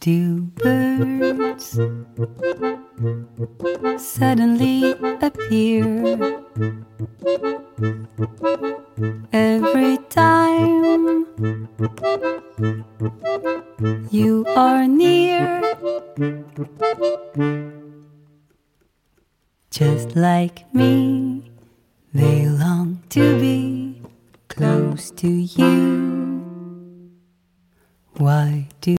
do birds suddenly appear every time you are near? Just like me, they long to be close to you.